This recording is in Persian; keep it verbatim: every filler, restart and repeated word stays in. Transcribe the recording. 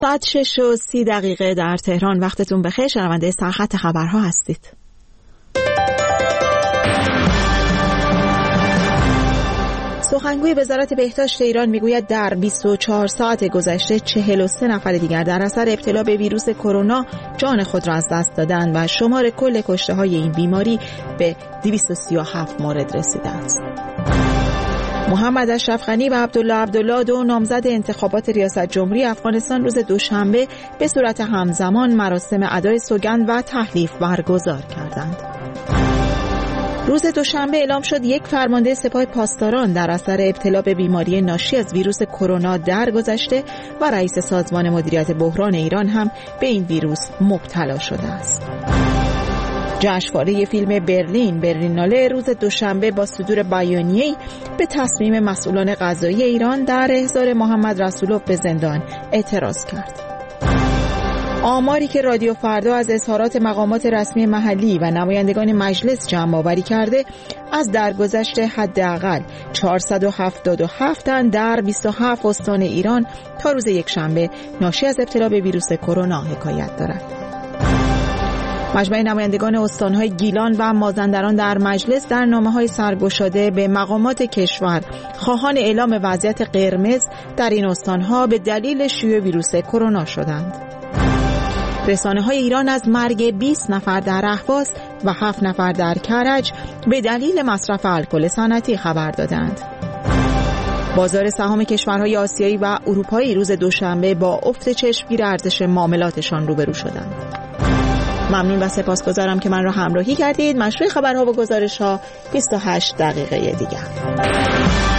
ساعت شش و سی دقیقه در تهران. وقتتون بخیر. شنونده سرخط خبرها هستید. سخنگوی وزارت بهداشت ایران میگوید در بیست و چهار ساعت گذشته چهل و سه نفر دیگر در اثر ابتلا به ویروس کرونا جان خود را از دست دادند و شمار کل کشته‌های این بیماری به دویست و سی و هفت مورد رسیده است. محمد اشرف غنی و عبدالله عبدالله، دو نامزد انتخابات ریاست جمهوری افغانستان، روز دوشنبه به صورت همزمان مراسم ادای سوگند و تحلیف برگزار کردند. روز دوشنبه اعلام شد یک فرمانده سپاه پاسداران در اثر ابتلا به بیماری ناشی از ویروس کرونا درگذشته و رئیس سازمان مدیریت بحران ایران هم به این ویروس مبتلا شده است. جشنواره فیلم برلین برلیناله روز دوشنبه با صدور بیانیه‌ای به تصمیم مسئولان قضایی ایران در احضار محمد رسولوف به زندان اعتراض کرد. آماری که رادیو فردا از اظهارات مقامات رسمی محلی و نمایندگان مجلس جمع آوری کرده، از درگذشت حداقل چهارصد و هفتاد و هفت تن در بیست و هفت استان ایران تا روز یکشنبه ناشی از ابتلا به ویروس کرونا حکایت دارد. مجمع نمایندگان استان‌های گیلان و مازندران در مجلس در نامه‌های سرگشاده به مقامات کشور خواهان اعلام وضعیت قرمز در این استان‌ها به دلیل شیوع ویروس کرونا شدند. رسانه‌های ایران از مرگ بیست نفر در اهواز و هفت نفر در کرج به دلیل مصرف الکل صنعتی خبر دادند. بازار سهام کشورهای آسیایی و اروپایی روز دوشنبه با افت چشمگیر ارزش معاملاتشان روبرو شدند. ممنون و سپاسگزارم که من را همراهی کردید. مشروع خبرها و گزارش‌ها بیست و هشت دقیقه دیگر.